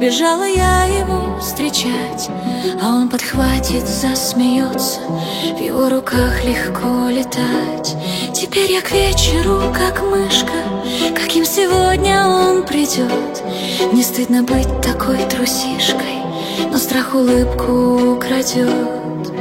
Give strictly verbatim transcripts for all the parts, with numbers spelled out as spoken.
Побежала я его встречать, а он подхватит, засмеется. В его руках легко летать. Теперь я к вечеру, как мышка, каким сегодня он придет. Не стыдно быть такой трусишкой, но страх улыбку украдет.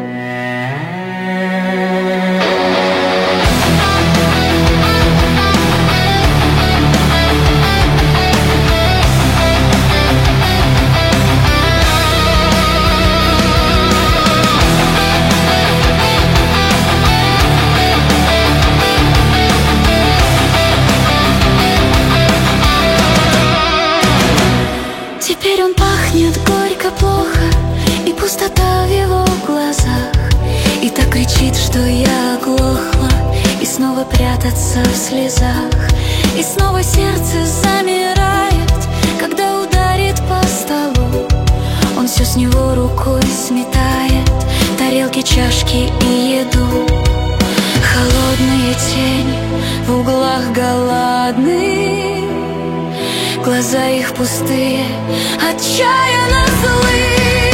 Теперь он пахнет горько, плохо, и пустота в его глазах. И так кричит, что я оглохла, и снова прятаться в слезах. И снова сердце замирает, когда ударит по столу. Он все с него рукой сметает, тарелки, чашки и еду. Холодные тени в углах голодные, глаза их пустые, отчаянно злые.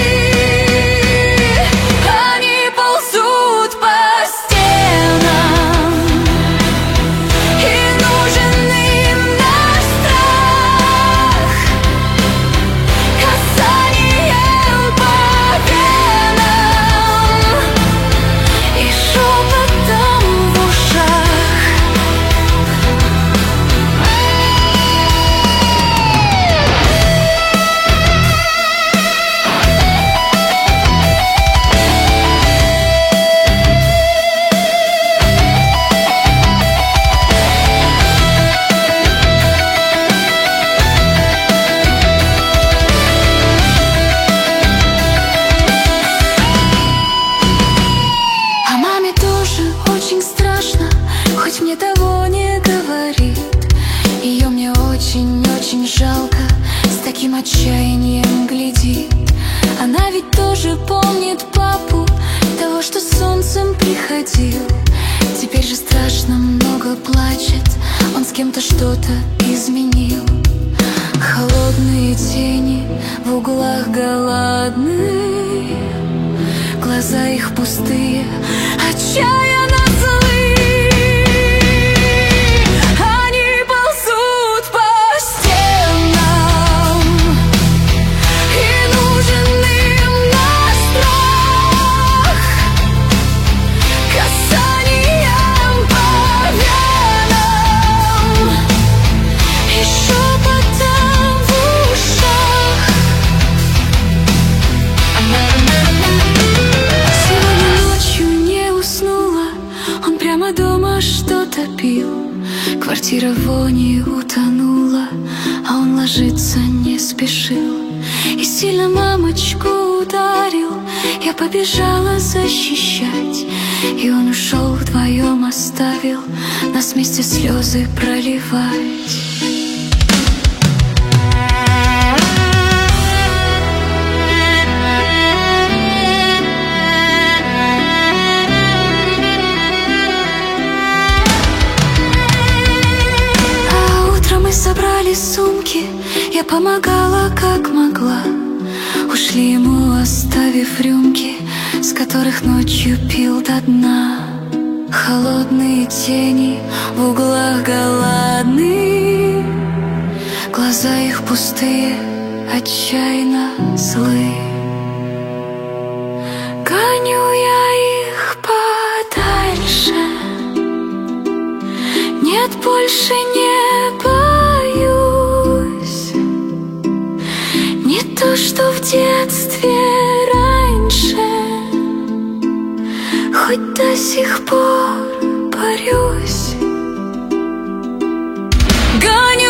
Они ползут по стенам, и нужен им наш страх. Касанием по венам и шепотом в ушах. Хоть мне того не говорит, ее мне очень-очень жалко, с таким отчаянием глядит. Она ведь тоже помнит папу, того, что с солнцем приходил. Теперь же страшно много плачет, он с кем-то что-то изменил. Холодные тени в углах голодные, глаза их пустые, отчаянно злые. Дома что-то пил, квартира в вони утонула, а он ложиться не спешил. И сильно мамочку ударил, я побежала защищать, и он ушел, вдвоем оставил нас вместе слезы проливать. Собрали сумки, я помогала как могла. Ушли ему, оставив рюмки, с которых ночью пил до дна. Холодные тени в углах голодные, глаза их пустые, отчаянно злые. Гоню я их подальше, нет, больше не боюсь. Не то, что в детстве раньше, хоть до сих пор борюсь. Гоню